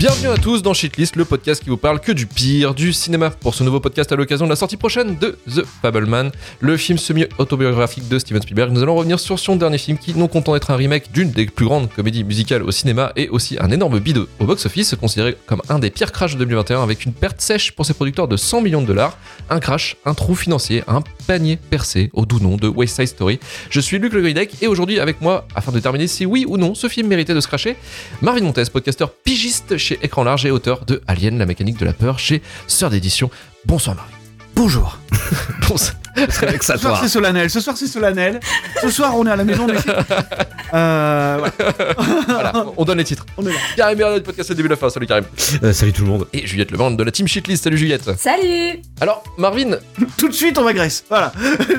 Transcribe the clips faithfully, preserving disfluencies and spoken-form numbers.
Bienvenue à tous dans Shitlist, le podcast qui vous parle que du pire du cinéma. Pour ce nouveau podcast à l'occasion de la sortie prochaine de The Fabelman, le film semi-autobiographique de Steven Spielberg, nous allons revenir sur son dernier film qui, non content d'être un remake d'une des plus grandes comédies musicales au cinéma et aussi un énorme bide au box-office, considéré comme un des pires crashs de deux mille vingt et un avec une perte sèche pour ses producteurs de cent millions de dollars, un crash, un trou financier, un panier percé au doux nom de West Side Story. Je suis Luc Le Gridec et aujourd'hui avec moi, afin de déterminer si oui ou non ce film méritait de se crasher, Marvin Montes, podcasteur pigiste chez Écran Large et auteur de Alien, la mécanique de la peur chez Sœur d'édition. Bonsoir Marvin. Bonjour. Bonsoir. Ce soir c'est solennel, ce soir c'est solennel. Ce soir on est à la maison. Mais... Euh, voilà. Voilà, on donne les titres. On est là. Karim Bernard, podcast du début de la fin. Salut Karim. Euh, salut tout le monde. Et Juliette Levende de la team Shitlist. Salut Juliette. Salut. Alors Marvin, tout de suite on m'agresse. Voilà.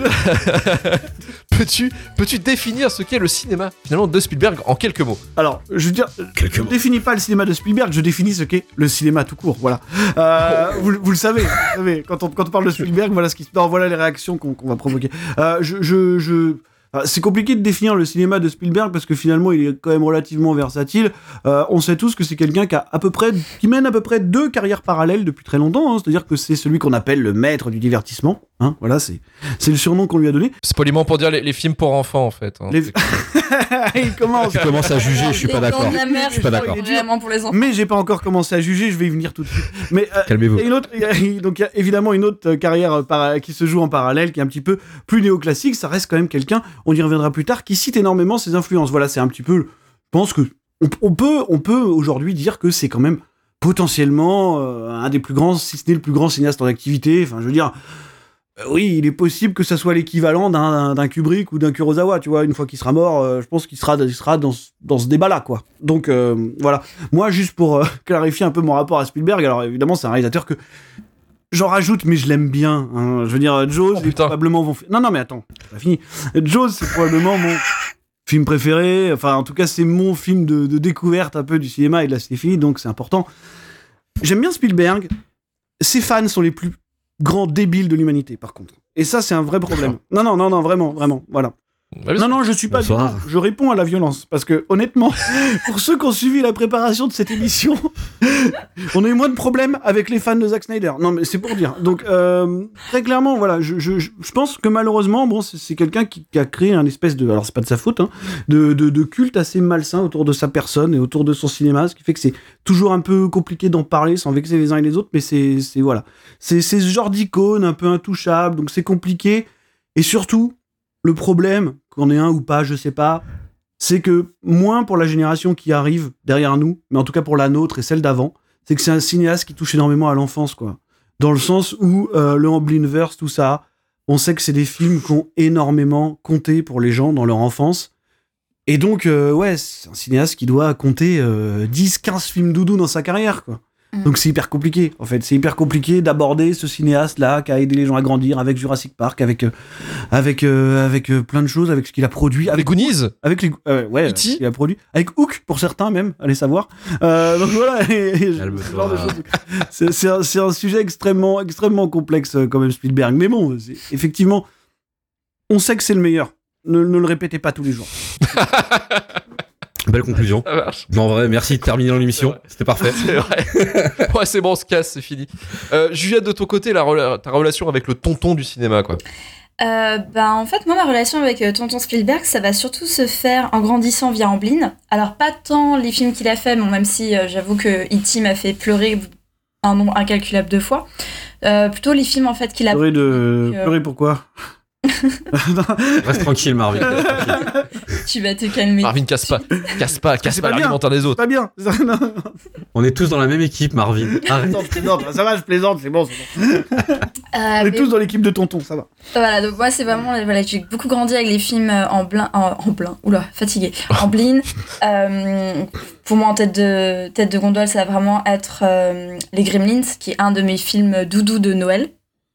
peux-tu, peux-tu définir ce qu'est le cinéma finalement de Spielberg en quelques mots? Alors, je veux dire, quelques je ne définis pas le cinéma de Spielberg, je définis ce qu'est le cinéma tout court. Voilà. Euh, vous, vous le savez, vous savez quand, on, quand on parle de Spielberg, voilà ce qui, non, voilà les réactions qu'on, qu'on va provoquer. Euh, je, je, je... C'est compliqué de définir le cinéma de Spielberg parce que finalement il est quand même relativement versatile. Euh, on sait tous que c'est quelqu'un qui a à peu près, qui mène à peu près deux carrières parallèles depuis très longtemps. Hein. C'est-à-dire que c'est celui qu'on appelle le maître du divertissement. Hein, voilà, c'est c'est le surnom qu'on lui a donné. C'est poliment pour dire les, les films pour enfants en fait. Hein. Les... il commence. Tu commences à juger, je suis pas d'accord. Je suis pas d'accord. Vraiment pour les enfants. Mais j'ai pas encore commencé à juger, je vais y venir tout de suite. Mais euh, calmez-vous. Il y a une autre, il y a, donc il y a évidemment une autre carrière para, qui se joue en parallèle, qui est un petit peu plus néoclassique. Ça reste quand même quelqu'un, on y reviendra plus tard, qui cite énormément ses influences. Voilà, c'est un petit peu. Je pense que on, on peut, on peut aujourd'hui dire que c'est quand même potentiellement euh, un des plus grands, si ce n'est le plus grand cinéaste en activité. Enfin, je veux dire. Oui, il est possible que ça soit l'équivalent d'un, d'un Kubrick ou d'un Kurosawa, tu vois, une fois qu'il sera mort, euh, je pense qu'il sera, il sera dans, dans ce débat-là, quoi. Donc, euh, voilà. Moi, juste pour euh, clarifier un peu mon rapport à Spielberg, alors évidemment, c'est un réalisateur que j'en rajoute, mais je l'aime bien. Hein. Je veux dire, Jaws, oh, est probablement mon... Non, non, mais attends, c'est pas fini. Jaws, c'est probablement mon film préféré, enfin, en tout cas, c'est mon film de, de découverte un peu du cinéma et de la cinéphilie, donc c'est important. J'aime bien Spielberg. Ses fans sont les plus grand débile de l'humanité, par contre. Et ça, c'est un vrai problème. Non, non, non, non, vraiment, vraiment, voilà. Non, non, je suis pas... Bonsoir. Je réponds à la violence, parce que, honnêtement, pour ceux qui ont suivi la préparation de cette émission, on a eu moins de problèmes avec les fans de Zack Snyder. Non, mais c'est pour dire. Donc, euh, très clairement, voilà, je, je, je pense que malheureusement, bon, c'est, c'est quelqu'un qui, qui a créé un espèce de... Alors, c'est pas de sa faute, hein, de, de, de culte assez malsain autour de sa personne et autour de son cinéma, ce qui fait que c'est toujours un peu compliqué d'en parler sans vexer les uns et les autres, mais c'est, c'est voilà. C'est, c'est ce genre d'icône un peu intouchable, donc c'est compliqué. Et surtout, le problème, qu'on ait un ou pas, je sais pas, c'est que, moins pour la génération qui arrive derrière nous, mais en tout cas pour la nôtre et celle d'avant, c'est que c'est un cinéaste qui touche énormément à l'enfance, quoi. Dans le sens où euh, le Amblinverse, tout ça, on sait que c'est des films qui ont énormément compté pour les gens dans leur enfance. Et donc, euh, ouais, c'est un cinéaste qui doit compter euh, dix quinze films doudou dans sa carrière, quoi. Donc c'est hyper compliqué, en fait. C'est hyper compliqué d'aborder ce cinéaste-là qui a aidé les gens à grandir avec Jurassic Park, avec euh, avec euh, avec euh, plein de choses, avec ce qu'il a produit, avec les Goonies, avec les euh, ouais, E T ce qu'il a produit, avec Hook pour certains même, allez savoir. Euh, donc voilà, et, et ce genre de choses. C'est, c'est, un, c'est un sujet extrêmement extrêmement complexe euh, quand même, Spielberg. Mais bon, c'est, effectivement, on sait que c'est le meilleur. Ne, ne le répétez pas tous les jours. Belle conclusion. Ça marche. Mais en vrai, merci de terminer l'émission. C'était parfait. C'est vrai. Ouais, c'est bon, on se casse, c'est fini. Euh, Juliette, de ton côté, la rela- ta relation avec le tonton du cinéma, quoi. Euh, bah, en fait, moi, ma relation avec euh, tonton Spielberg, ça va surtout se faire en grandissant via Amblin. Alors, pas tant les films qu'il a fait, bon, même si euh, j'avoue que E T m'a fait pleurer un nombre incalculable de fois. Euh, plutôt les films, en fait, qu'il a... Pleurer de... euh... Pleurer pourquoi? Reste tranquille, Marvin. Reste tranquille. Tu vas te calmer. Marvin, casse pas. Casse pas, casse C'est pas, pas bien. l'argumentaire des autres. Pas bien. On est tous dans la même équipe, Marvin. Arrête. Non, je plaisante. Ça va, je plaisante, c'est bon. C'est bon. Euh, On est mais- tous dans l'équipe de tonton, ça va. Voilà, donc moi, c'est vraiment... Voilà, j'ai beaucoup grandi avec les films euh, en blin... En, en blin... Oula, fatigué. En blin. Euh, pour moi, en tête de, tête de gondole, ça va vraiment être euh, Les Gremlins, qui est un de mes films doudou de Noël.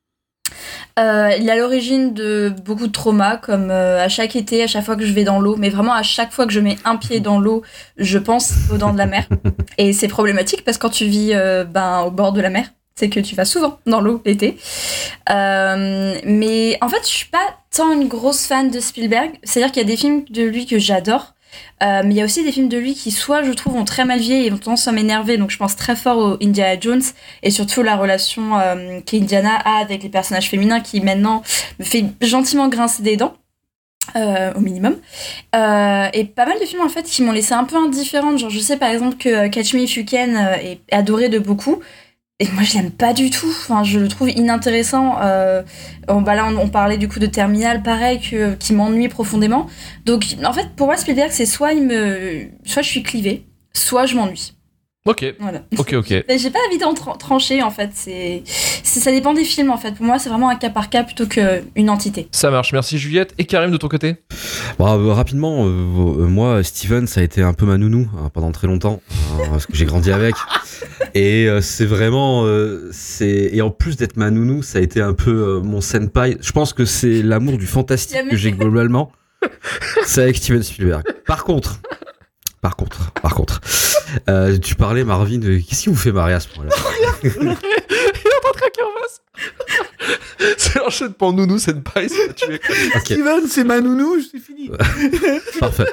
Euh, il est à l'origine de beaucoup de traumas, comme euh, à chaque été, à chaque fois que je vais dans l'eau, mais vraiment à chaque fois que je mets un pied dans l'eau, je pense aux dents de la mer. Et c'est problématique parce que quand tu vis euh, ben, au bord de la mer, c'est que tu vas souvent dans l'eau l'été. Euh, mais en fait, je suis pas tant une grosse fan de Spielberg. C'est-à-dire qu'il y a des films de lui que j'adore, Euh, mais il y a aussi des films de lui qui, soit je trouve, ont très mal vieilli et ont tendance à m'énerver. Donc je pense très fort au Indiana Jones et surtout la relation euh, qu'Indiana a avec les personnages féminins qui maintenant me fait gentiment grincer des dents. Euh, au minimum. Euh, et pas mal de films en fait qui m'ont laissé un peu indifférente. Genre je sais par exemple que Catch Me If You Can euh, est adoré de beaucoup. Et moi je l'aime pas du tout. Enfin, je le trouve inintéressant. Euh, on, bah là on, on parlait du coup de Terminal, pareil, que, qui m'ennuie profondément. Donc en fait pour moi Spielberg c'est soit il me, soit je suis clivée, soit je m'ennuie. Ok. Voilà. Ok, ok. Mais j'ai pas envie d'en tra- trancher en fait. C'est, c'est, ça dépend des films en fait. Pour moi c'est vraiment un cas par cas plutôt qu'une entité. Ça marche, merci Juliette. Et Karim de ton côté? Bon, euh, rapidement, euh, euh, moi, Steven, ça a été un peu ma nounou hein, pendant très longtemps, hein, parce que j'ai grandi avec. Et euh, c'est vraiment, euh, c'est et en plus d'être ma nounou, ça a été un peu euh, mon senpai. Je pense que c'est l'amour du fantastique que j'ai globalement. C'est avec Steven Spielberg. Par contre. Par contre, par contre, euh, tu parlais, Marvin, de... Qu'est-ce qui vous fait marrer à ce point-là? Il est en train de craquer en face. C'est l'enchaîne pour nounou, c'est une paille, ça va tuer. Okay. Steven, c'est ma nounou, c'est fini. Parfait.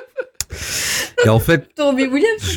Et en fait... Robbie Williams.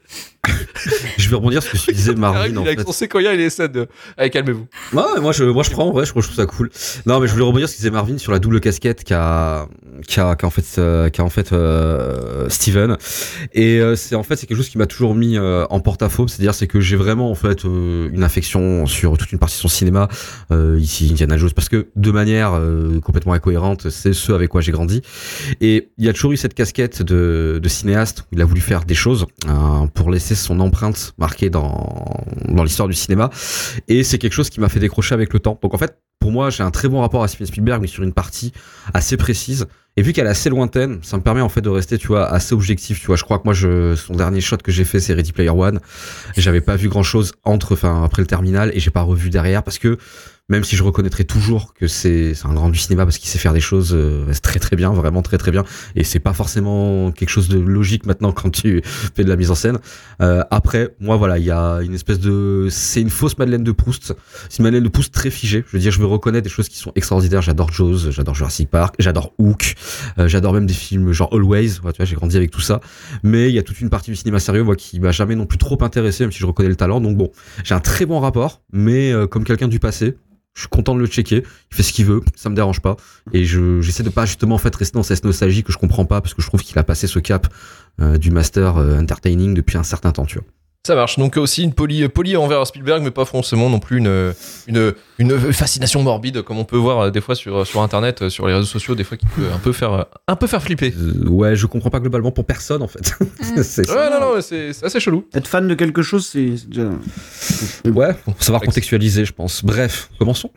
Je vais rebondir sur ce que tu disais, Marvin. Il en a avec fait. son séquoia, il essaie de... Allez, calmez-vous. Ouais, moi je, moi je prends, ouais, je, je trouve ça cool. Non, mais je voulais rebondir sur ce que disait Marvin sur la double casquette qu'a, qu'a, qu'a en fait, euh, qu'a en fait euh, Steven. Et euh, c'est en fait c'est quelque chose qui m'a toujours mis euh, en porte-à-faux. C'est-à-dire c'est que j'ai vraiment en fait euh, une affection sur toute une partie de son cinéma. Euh, ici Indiana Jones, parce que de manière euh, complètement incohérente, c'est ce avec quoi j'ai grandi. Et il y a toujours eu cette casquette de, de cinéaste où il a voulu faire des choses euh, pour laisser son empreinte marquée dans dans l'histoire du cinéma, et c'est quelque chose qui m'a fait décrocher avec le temps. Donc en fait pour moi j'ai un très bon rapport à Steven Spielberg, mais sur une partie assez précise, et vu qu'elle est assez lointaine, ça me permet en fait de rester, tu vois, assez objectif. Tu vois, je crois que moi je son dernier shot que j'ai fait c'est Ready Player One, j'avais pas vu grand chose entre enfin après le Terminal, et j'ai pas revu derrière, parce que même si je reconnaîtrai toujours que c'est, c'est un grand du cinéma parce qu'il sait faire des choses euh, très très bien, vraiment très très bien, et c'est pas forcément quelque chose de logique maintenant quand tu fais de la mise en scène. Euh, après, moi voilà, il y a une espèce de, c'est une fausse Madeleine de Proust, c'est une Madeleine de Proust très figée. Je veux dire, je veux reconnaître des choses qui sont extraordinaires. J'adore Jaws, j'adore Jurassic Park, j'adore Hook, euh, j'adore même des films genre Always. Ouais, tu vois, j'ai grandi avec tout ça, mais il y a toute une partie du cinéma sérieux, moi, qui m'a jamais non plus trop intéressé, même si je reconnais le talent. Donc bon, j'ai un très bon rapport, mais euh, comme quelqu'un du passé, je suis content de le checker. Il fait ce qu'il veut, ça me dérange pas. Et je, j'essaie de pas justement en fait rester dans cette nostalgie que je comprends pas, parce que je trouve qu'il a passé ce cap euh, du master euh, entertaining depuis un certain temps, tu vois. Ça marche. Donc aussi une polie, polie envers Spielberg, mais pas forcément non plus une, une, une fascination morbide, comme on peut voir des fois sur, sur Internet, sur les réseaux sociaux, des fois qui peut un peu faire, un peu faire flipper. Euh, ouais, je comprends pas globalement pour personne en fait. Mm. c'est, Ouais, non, non, c'est, c'est assez chelou. Être fan de quelque chose, c'est c'est déjà... Ouais, faut savoir contextualiser, je pense. Bref, commençons.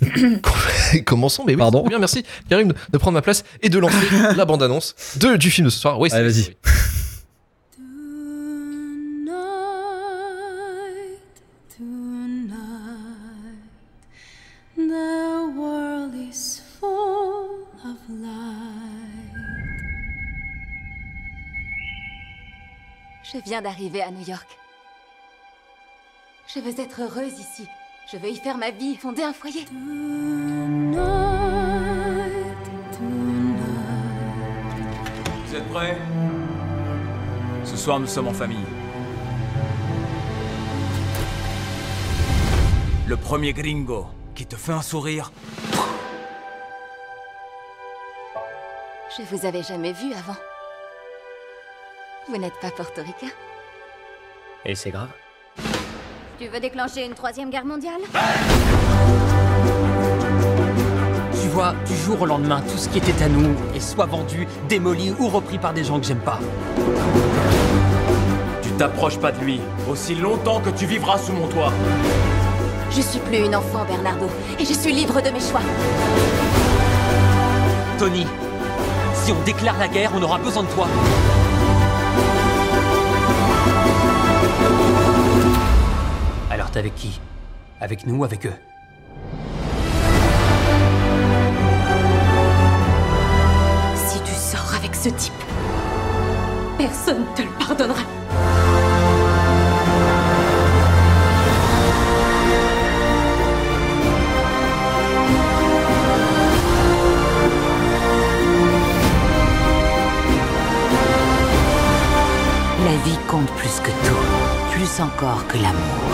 Commençons, mais oui, Pardon. bien, merci Karim de, de prendre ma place et de lancer la bande-annonce de, du film de ce soir. Oui, c'est, Allez, vas-y. oui. The world is full of light. Je viens d'arriver à New York. Je veux être heureuse ici. Je veux y faire ma vie, fonder un foyer. Tonight, tonight. Vous êtes prêts? Ce soir, nous sommes en famille. Le premier gringo qui te fait un sourire. Je vous avais jamais vu avant. Vous n'êtes pas portoricain? Et c'est grave. Tu veux déclencher une troisième guerre mondiale? Tu vois, du jour au lendemain, tout ce qui était à nous est soit vendu, démoli ou repris par des gens que j'aime pas. Tu t'approches pas de lui aussi longtemps que tu vivras sous mon toit. Je suis plus une enfant, Bernardo, et je suis libre de mes choix. Tony, si on déclare la guerre, on aura besoin de toi. Alors t'es avec qui? Avec nous ou avec eux? Si tu sors avec ce type, personne te le pardonnera. plus encore que l'amour.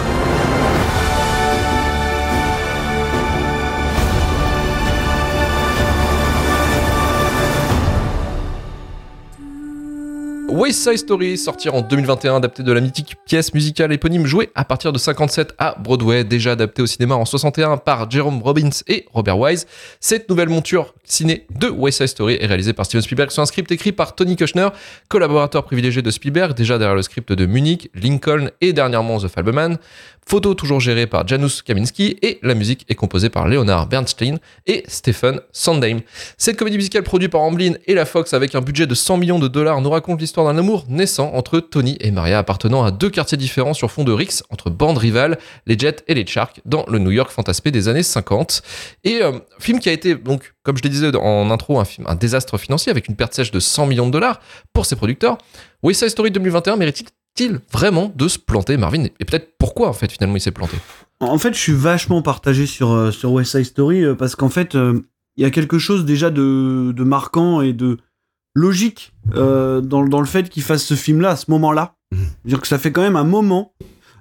West Side Story, sortir en deux mille vingt et un, adapté de la mythique pièce musicale éponyme jouée à partir de cinquante-sept à Broadway, déjà adapté au cinéma en soixante et un par Jerome Robbins et Robert Wise. Cette nouvelle monture ciné de West Side Story est réalisée par Steven Spielberg sur un script écrit par Tony Kushner, collaborateur privilégié de Spielberg, déjà derrière le script de Munich, Lincoln et dernièrement The Fabelman. Photo toujours gérée par Janusz Kaminski et la musique est composée par Leonard Bernstein et Stephen Sondheim. Cette comédie musicale produite par Amblin et la Fox avec un budget de cent millions de dollars nous raconte l'histoire d'un amour naissant entre Tony et Maria appartenant à deux quartiers différents sur fond de rixes entre bandes rivales, les Jets et les Sharks dans le New York fantasmé des années cinquante. Et euh, film qui a été, donc, comme je le disais en intro, un, film, un désastre financier avec une perte sèche de cent millions de dollars pour ses producteurs. West Side Story deux mille vingt et un mérite-t-il il vraiment de se planter, Marvin? Et peut-être pourquoi, en fait, finalement, il s'est planté? En fait, je suis vachement partagé sur, euh, sur West Side Story euh, parce qu'en fait, il euh, y a quelque chose déjà de, de marquant et de logique euh, dans, dans le fait qu'il fasse ce film-là à ce moment-là. C'est-à-dire que ça fait quand même un moment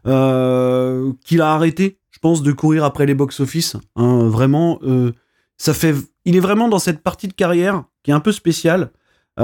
euh, qu'il a arrêté, je pense, de courir après les box-office. Hein, vraiment, euh, ça fait... il est vraiment dans cette partie de carrière qui est un peu spéciale.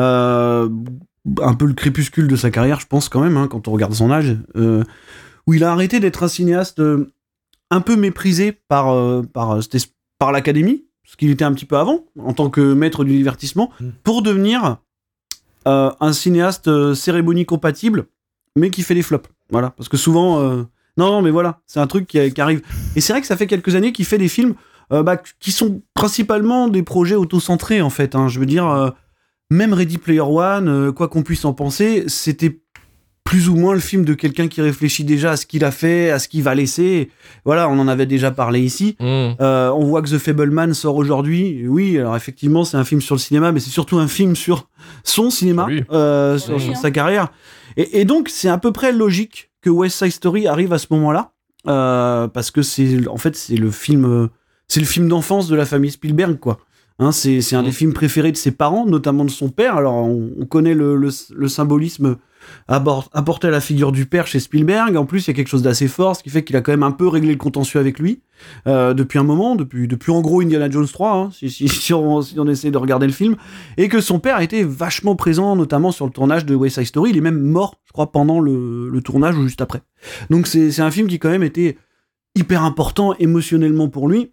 Euh, un peu le crépuscule de sa carrière, je pense quand même, hein, quand on regarde son âge, euh, où il a arrêté d'être un cinéaste euh, un peu méprisé par, euh, par, par l'Académie, ce qu'il était un petit peu avant, en tant que maître du divertissement, mmh. pour devenir euh, un cinéaste euh, cérémonie compatible, mais qui fait des flops. Voilà, parce que souvent... Euh, non, non, mais voilà, c'est un truc qui, qui arrive. Et c'est vrai que ça fait quelques années qu'il fait des films euh, bah, qui sont principalement des projets auto-centrés, en fait. Hein, je veux dire... Euh, Même Ready Player One, euh, quoi qu'on puisse en penser, c'était plus ou moins le film de quelqu'un qui réfléchit déjà à ce qu'il a fait, à ce qu'il va laisser. Voilà, on en avait déjà parlé ici. Mmh. Euh, on voit que The Fabelman sort aujourd'hui. Oui, alors effectivement, c'est un film sur le cinéma, mais c'est surtout un film sur son cinéma, euh, sur, sur sa carrière. Et, et donc, c'est à peu près logique que West Side Story arrive à ce moment-là, euh, parce que c'est, en fait, c'est le film, c'est le film d'enfance de la famille Spielberg, quoi. Hein, c'est, c'est un des films préférés de ses parents, notamment de son père. Alors, on, on connaît le, le, le symbolisme abord, apporté à la figure du père chez Spielberg. En plus, il y a quelque chose d'assez fort, ce qui fait qu'il a quand même un peu réglé le contentieux avec lui euh, depuis un moment, depuis, depuis en gros Indiana Jones trois, hein, si, si, si, on, si on essaie de regarder le film, et que son père était vachement présent, notamment sur le tournage de West Side Story. Il est même mort, je crois, pendant le, le tournage ou juste après. Donc, c'est, c'est un film qui, quand même, était hyper important émotionnellement pour lui.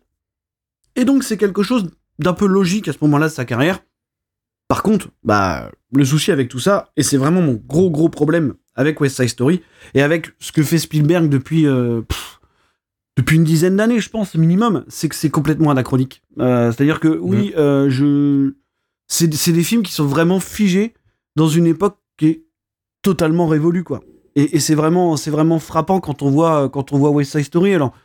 Et donc, c'est quelque chose d'un peu logique à ce moment-là de sa carrière. Par contre, bah, le souci avec tout ça, et c'est vraiment mon gros gros problème avec West Side Story, et avec ce que fait Spielberg depuis, euh, pff, depuis une dizaine d'années, je pense, minimum, c'est que c'est complètement anachronique. Euh, c'est-à-dire que, oui, mmh. euh, je... c'est, c'est des films qui sont vraiment figés dans une époque qui est totalement révolue, quoi. Et, et c'est, vraiment, c'est vraiment frappant quand on voit, quand on voit West Side Story. Alors,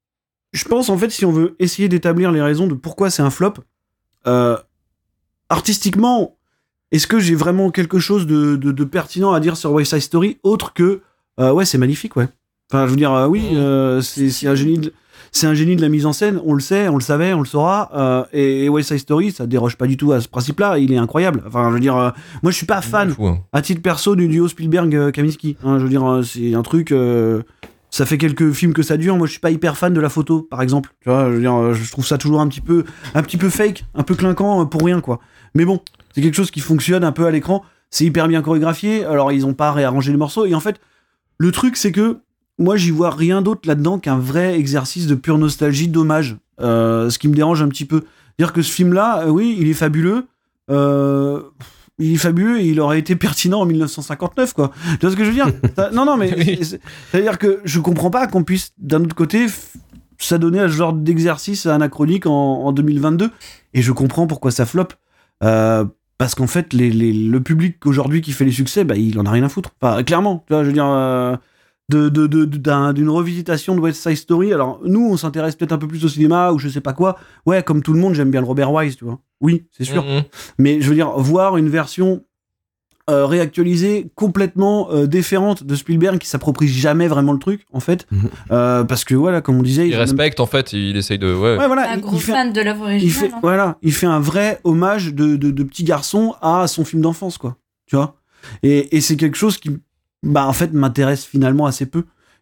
je pense, en fait, si on veut essayer d'établir les raisons de pourquoi c'est un flop, euh, artistiquement, est-ce que j'ai vraiment quelque chose de, de, de pertinent à dire sur West Side Story, autre que, euh, ouais, c'est magnifique, ouais. Enfin, je veux dire, euh, oui, euh, c'est, c'est, un génie de, c'est un génie de la mise en scène, on le sait, on le savait, on le saura, euh, et, et West Side Story, ça déroge pas du tout à ce principe-là, il est incroyable. Enfin, je veux dire, euh, moi, je suis pas fan, fou, hein. à titre perso, du duo Spielberg-Kaminski. Hein, je veux dire, euh, c'est un truc... Euh, ça fait quelques films que ça dure. Moi, je suis pas hyper fan de la photo, par exemple. Tu vois, je veux dire, je trouve ça toujours un petit peu, un petit peu fake, un peu clinquant pour rien, quoi. Mais bon, c'est quelque chose qui fonctionne un peu à l'écran. C'est hyper bien chorégraphié. Alors, ils ont pas réarrangé les morceaux. Et en fait, le truc, c'est que moi, j'y vois rien d'autre là-dedans qu'un vrai exercice de pure nostalgie, d'hommage. Euh, ce qui me dérange un petit peu. Dire que ce film-là, euh, oui, il est fabuleux. Euh... Il est fabuleux et il aurait été pertinent en dix-neuf cent cinquante-neuf, quoi. Tu vois ce que je veux dire? Non, non, mais oui. c'est, c'est-à-dire que je comprends pas qu'on puisse, d'un autre côté, f- s'adonner à ce genre d'exercice anachronique en, en deux mille vingt-deux. Et je comprends pourquoi ça floppe. Euh, parce qu'en fait, les, les, le public aujourd'hui qui fait les succès, bah, il en a rien à foutre. Enfin, clairement, tu vois, je veux dire, euh, de, de, de, d'un, d'une revisitation de West Side Story. Alors, nous, on s'intéresse peut-être un peu plus au cinéma ou je sais pas quoi. Ouais, comme tout le monde, j'aime bien le Robert Wise, tu vois. Oui, c'est sûr. Mmh. Mais je veux dire, voir une version euh, réactualisée, complètement euh, différente de Spielberg, qui s'approprie jamais vraiment le truc, en fait. Mmh. Euh, parce que, voilà, comme on disait... Il, il respecte, même... en fait, il essaye de... Ouais, ouais voilà, un il, gros il fait, fan de l'œuvre originale. Il fait, hein. Voilà, il fait un vrai hommage de, de, de petit garçon à son film d'enfance, quoi. Tu vois, et, et c'est quelque chose qui, bah, en fait, m'intéresse finalement assez peu.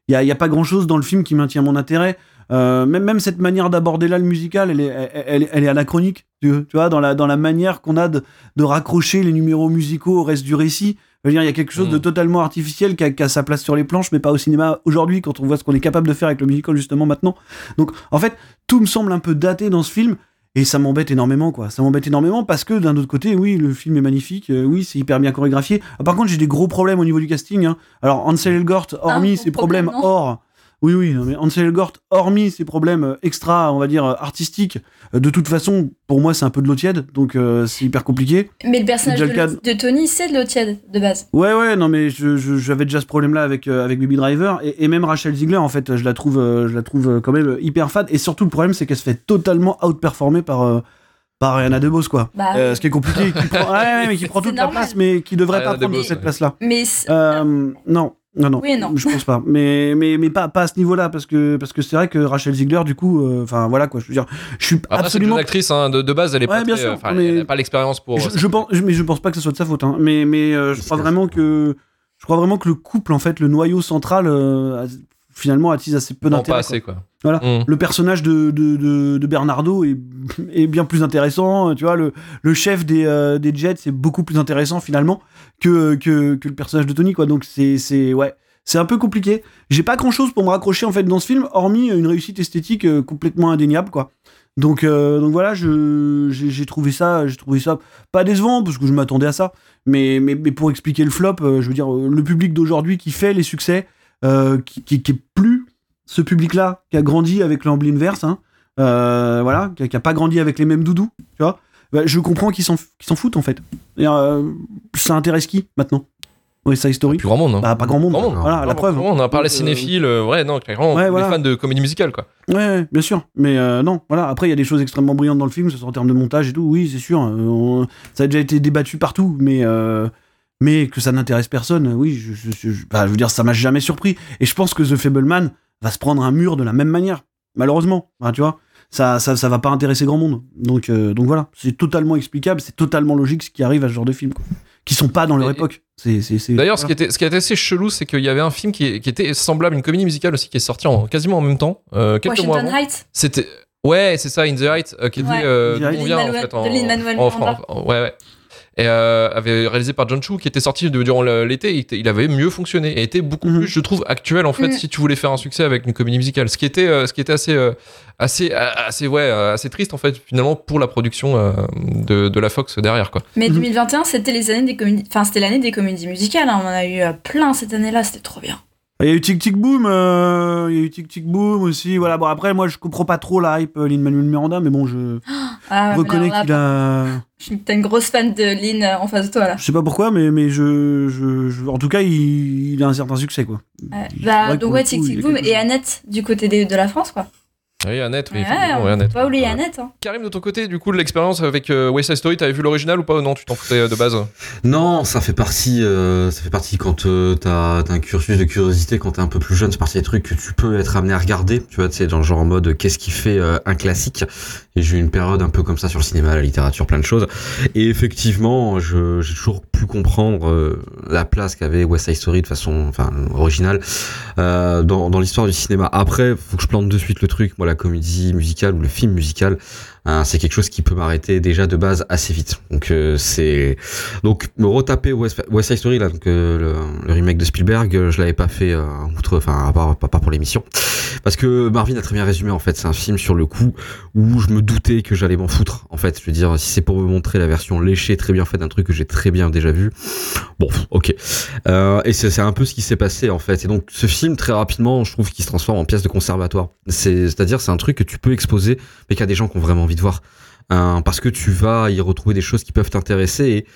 il y a, y a pas grand chose dans le film qui maintient mon intérêt. Euh, même, même cette manière d'aborder là le musical, elle est, elle, elle, elle est anachronique, tu, tu vois, dans la, dans la manière qu'on a de, de raccrocher les numéros musicaux au reste du récit. Je veux dire, il y a quelque chose mmh. de totalement artificiel qui a, qui a sa place sur les planches, mais pas au cinéma aujourd'hui, quand on voit ce qu'on est capable de faire avec le musical justement maintenant. Donc, en fait, tout me semble un peu daté dans ce film, et ça m'embête énormément, quoi. Ça m'embête énormément parce que d'un autre côté, oui, le film est magnifique, euh, oui, c'est hyper bien chorégraphié. Ah, par contre, j'ai des gros problèmes au niveau du casting. Hein. Alors, Ansel Elgort, hormis ah, ses problèmes problème, hors... Oui, oui, non, mais Ansel Elgort, hormis ses problèmes extra, on va dire, artistiques, de toute façon, pour moi, c'est un peu de l'eau tiède, donc euh, c'est hyper compliqué. Mais le personnage de, Cad... de Tony, c'est de l'eau tiède, de base. Ouais, ouais, non, mais je, je, j'avais déjà ce problème-là avec, euh, avec Baby Driver, et, et même Rachel Ziegler, en fait, je la trouve, euh, je la trouve quand même hyper fade, et surtout, le problème, c'est qu'elle se fait totalement outperformer par... Euh, par Ariana DeBose, quoi. Bah, euh, ce qui est compliqué, qui prend, ouais, ouais, mais qui prend toute normal. la place, mais qui devrait Ariana pas prendre DeBose, cette ouais. place-là. Mais euh, non. Non, non, oui, non, je pense pas. Mais, mais, mais pas, pas à ce niveau-là, parce que, parce que c'est vrai que Rachel Ziegler, du coup, enfin euh, voilà quoi, je veux dire, je suis Après, absolument. C'est une actrice, hein, de, de base, elle est ouais, pas bien très, sûr, euh, mais... elle n'a pas l'expérience pour. Je, je pense, mais je pense pas que ce soit de sa faute, hein. Mais, mais euh, je crois vraiment que, je crois vraiment que le couple, en fait, le noyau central, euh, finalement, attise assez peu non, d'intérêt. Pas assez, quoi. Voilà. Mmh. Le personnage de, de, de, de Bernardo est, est bien plus intéressant. Tu vois, le, le chef des, euh, des Jets est beaucoup plus intéressant finalement que, que, que le personnage de Tony, quoi. Donc c'est, c'est, ouais, c'est un peu compliqué. J'ai pas grand chose pour me raccrocher en fait dans ce film, hormis une réussite esthétique euh, complètement indéniable, quoi. Donc, euh, donc voilà, je, j'ai, j'ai trouvé ça, j'ai trouvé ça pas décevant parce que je m'attendais à ça. Mais, mais, mais pour expliquer le flop, euh, je veux dire, euh, le public d'aujourd'hui qui fait les succès, euh, qui, qui, qui est plus ce public-là qui a grandi avec l'Amblinverse, hein, euh, voilà, qui a, qui a pas grandi avec les mêmes doudous, tu vois, bah, je comprends qu'ils s'en, qu'ils s'en foutent en fait. Et, euh, ça intéresse qui maintenant? Oui, ça Story. Plus grand monde. Hein. Bah, pas grand monde. Grand monde. Voilà, non, la preuve. On a parlé cinéphiles, euh, ouais, non, clairement, ouais, les voilà. fans de comédie musicale, quoi. Ouais, ouais, bien sûr. Mais euh, non, voilà. Après, il y a des choses extrêmement brillantes dans le film, que ce soit en termes de montage et tout. Oui, c'est sûr. Euh, on... Ça a déjà été débattu partout, mais euh, mais que ça n'intéresse personne. Oui, je, je, je, je, bah, je veux dire, ça m'a jamais surpris. Et je pense que The Fableman va se prendre un mur de la même manière, malheureusement. Enfin, tu vois, ça, ça, ça va pas intéresser grand monde. Donc, euh, donc voilà, c'est totalement explicable, c'est totalement logique ce qui arrive à ce genre de film, quoi. Qui sont pas dans leur et, époque. C'est, c'est, c'est... D'ailleurs, ce qui, était, ce qui était assez chelou, c'est qu'il y avait un film qui, qui était semblable à une comédie musicale aussi, qui est sorti en, quasiment en même temps, euh, quelques Washington mois avant. Heights. C'était, ouais, c'est ça, In the Heights, euh, qui était ouais. euh, d'où on vient en fait, en, de Lin-Manuel en France. Ouais, ouais. Et euh, avait réalisé par John Chu, qui était sorti de, durant l'été, il, il avait mieux fonctionné et était beaucoup mm-hmm. plus, je trouve, actuel en fait, mm. si tu voulais faire un succès avec une comédie musicale. Ce qui était, euh, ce qui était assez, euh, assez, assez, ouais, assez triste en fait, finalement, pour la production euh, de, de la Fox derrière, quoi. Mais deux mille vingt et un, c'était les années des comédies, enfin c'était l'année des comédies musicales. Hein. On en a eu euh, plein cette année-là, c'était trop bien. Il y a eu Tic Tic Boom, euh, il y a eu Tic Tic Boom aussi. Voilà, bon après moi je comprends pas trop la hype euh, Lin-Manuel Miranda, mais bon je ah, reconnais là, qu'il a. T'es une grosse fan de Lin en face de toi là. Je sais pas pourquoi, mais mais je, je, je... en tout cas il, il a un certain succès quoi. Euh, bah donc ouais Tic Tic Boom et Annette du côté de, de la France quoi. Oui, Annette, oui, ouais, on oui, Annette. pas oublier Annette. Hein. Karim, de ton côté, du coup, de l'expérience avec euh, West Side Story, t'avais vu l'original ou pas? Non, tu t'en foutais de base? Non, ça fait partie, euh, ça fait partie quand euh, t'as, t'as un cursus de curiosité, quand t'es un peu plus jeune, c'est partie des trucs que tu peux être amené à regarder, tu vois, tu sais, dans le genre en mode, qu'est-ce qui fait euh, un classique? Et j'ai eu une période un peu comme ça sur le cinéma, la littérature, plein de choses. Et effectivement, je, j'ai toujours pu comprendre euh, la place qu'avait West Side Story de façon, enfin, originale, euh, dans, dans l'histoire du cinéma. Après, faut que je plante de suite le truc, moi, la comédie musicale ou le film musical, hein, c'est quelque chose qui peut m'arrêter déjà de base assez vite. Donc euh, c'est donc me retaper West, West Side Story là, donc euh, le, le remake de Spielberg, je l'avais pas fait euh, outre, enfin pas, pas pour l'émission, parce que Marvin a très bien résumé en fait. C'est un film sur le coup où je me doutais que j'allais m'en foutre. En fait, je veux dire, si c'est pour me montrer la version léchée, très bien faite d'un truc que j'ai très bien déjà vu, bon, ok. Euh, et c'est, c'est un peu ce qui s'est passé en fait. Et donc ce film très rapidement, je trouve qu'il se transforme en pièce de conservatoire. C'est, c'est-à-dire c'est un truc que tu peux exposer, mais qu'il y a des gens qui ont vraiment envie de voir, hein, parce que tu vas y retrouver des choses qui peuvent t'intéresser. Et